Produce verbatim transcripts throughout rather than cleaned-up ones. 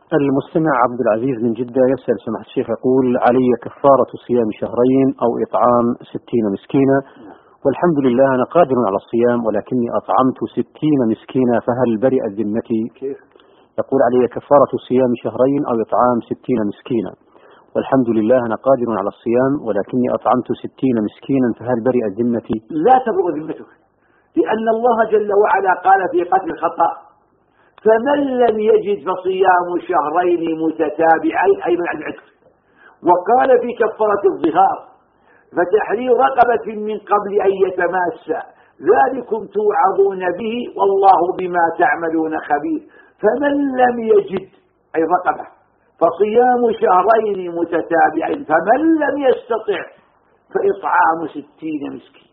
المستمع عبد العزيز من جدة يسأل سماحة الشيخ، يقول: علي كفارة صيام شهرين أو إطعام ستين مسكينا، والحمد لله أنا قادر على الصيام ولكني أطعمت ستين مسكينا، فهل برئت ذمتي؟ كيف؟ يقول: علي كفارة صيام شهرين أو إطعام ستين مسكينا، والحمد لله أنا قادر على الصيام ولكني أطعمت ستين مسكينا، فهل برئت ذمتي؟ لا تبرئ ذمتك، لأن الله جل وعلا قال في قتل الخطأ: فمن لم يجد فصيام شهرين متتابعين، أي من العتق. وقال في كفارة الظهار: فتحرير رقبة من قبل أن يتماسى، ذلكم توعظون به والله بما تعملون خبير. فمن لم يجد أي رقبة فصيام شهرين متتابعين، فمن لم يستطع فإطعام ستين مسكين.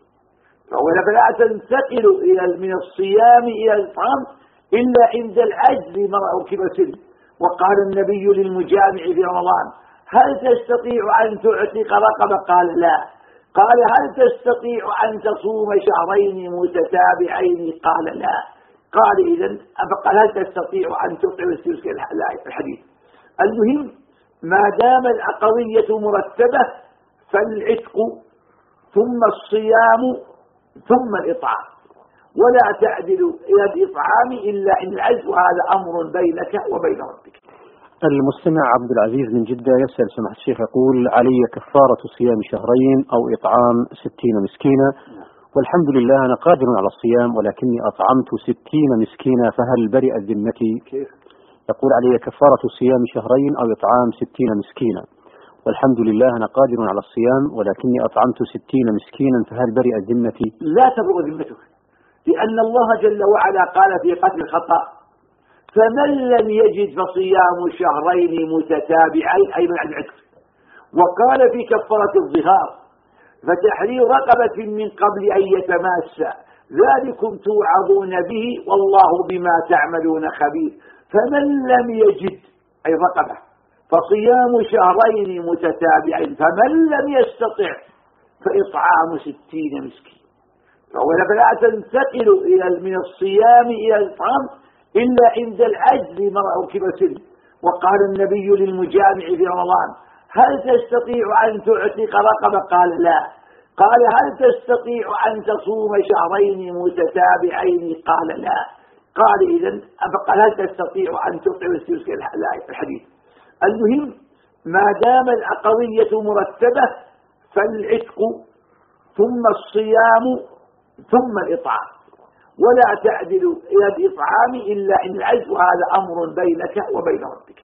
فلا تنتقل إلى من الصيام إلى الإطعام إلا عند العجز مرأة كبر سن. وقال النبي للمجامع في رمضان: هل تستطيع أن تعتق رقبة؟ قال: لا. قال: هل تستطيع أن تصوم شهرين متتابعين؟ قال: لا. قال: إذن فقال: هل تستطيع أن تطعم السلسلة؟ الحديث. المهم ما دام القضية مرتبة فالعتق ثم الصيام ثم الإطعام، ولا تعدل إلى الإطعام إلا إن العجز، وهذا أمر بينك وبين ربك. المستمع عبد العزيز من جدة يسأل سماحة الشيخ، يقول: علي كفارة صيام شهرين أو إطعام ستين مسكينا، والحمد لله أنا قادر على الصيام ولكني أطعمت ستين مسكينا، فهل برئت ذمتي؟ كيف؟ يقول: علي كفارة صيام شهرين أو إطعام ستين مسكينا، والحمد لله أنا قادر على الصيام ولكني أطعمت ستين مسكينا، فهل برئت ذمتي؟ لا تبرئ ذمتك، لأن الله جل وعلا قال في قتل الخطأ: فمن لم يجد فصيام شهرين متتابعين، أي من العتق. وقال في كفارة الظهار: فتحرير رقبة من قبل أن يتماسى، ذلكم توعظون به والله بما تعملون خبير. فمن لم يجد أي رقبة فصيام شهرين متتابعين، فمن لم يستطع فإطعام ستين مسكين. فلا تنتقل إلى من الصيام إلى الإطعام إلا عند العجز مرأة كبر سن. وقال النبي للمجامع في رمضان: هل تستطيع أن تعتق رقبة؟ قال: لا. قال: هل تستطيع أن تصوم شهرين متتابعين؟ قال: لا. قال: إذن فقال: هل تستطيع أن تطعم السلسلة؟ الحديث. المهم ما دام القضية مرتبة فالعتق ثم الصيام ثم الإطعام، ولا تعدل إلى الإطعام إلا إن العجز، وهذا أمر بينك وبين ربك.